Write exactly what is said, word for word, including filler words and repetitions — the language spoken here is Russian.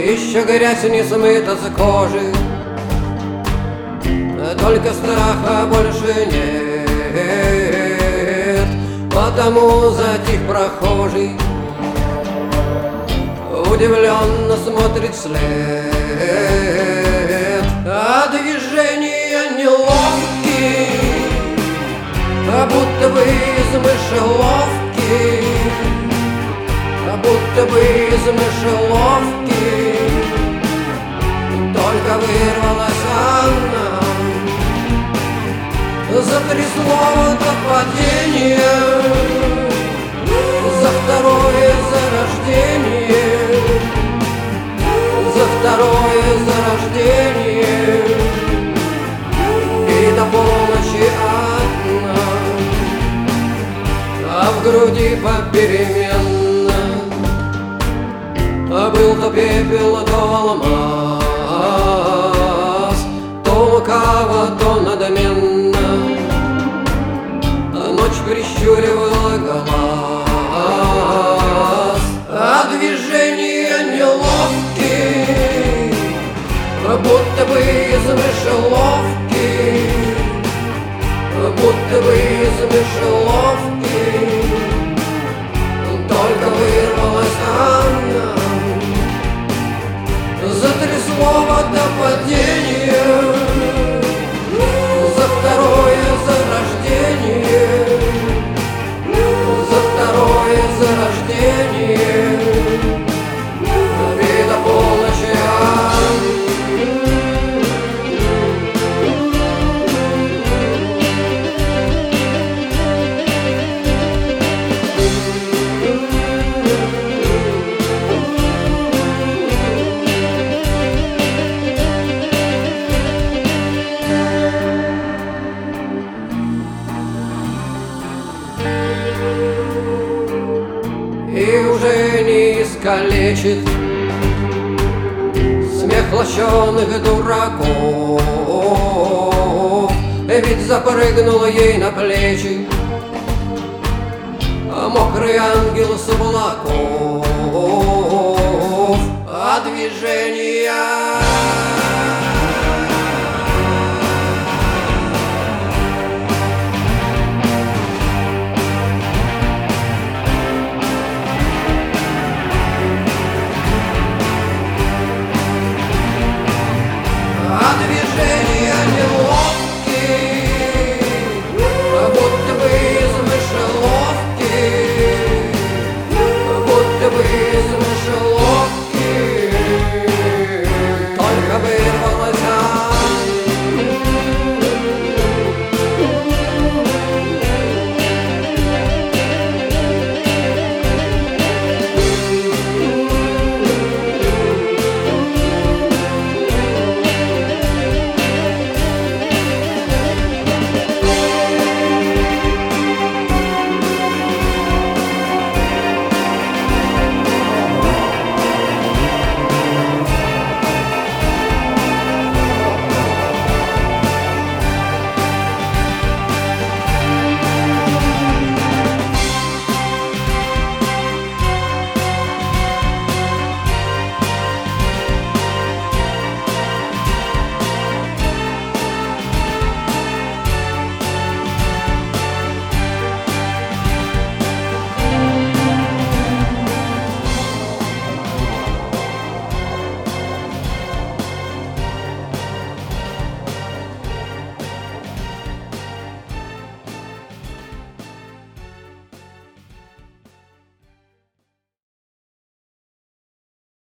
Еще грязь не смыта с кожи, только страха больше нет. Потому затих прохожий, удивленно смотрит вслед. А движения неловкие, а будто бы из мышеловки, а будто бы из мышеловки. Только вырвалась она, затрясло до падения, за второе зарождение, за второе зарождение. И до полночи одна, а в груди попеременно, а был то пепел, то алмаз, то лукаво, то надменно. Ночь прищуривала глаз, а движения неловкие, будто бы из мышеловки, будто бы из мышеловки. Только вырвалась она, затрясло до падения, за второе зарождение, за второе зарождение. И до полночи и уже не искалечит смех лощеных дураков, ведь запрыгнула ей на плечи мокрый ангел с облаков. А движения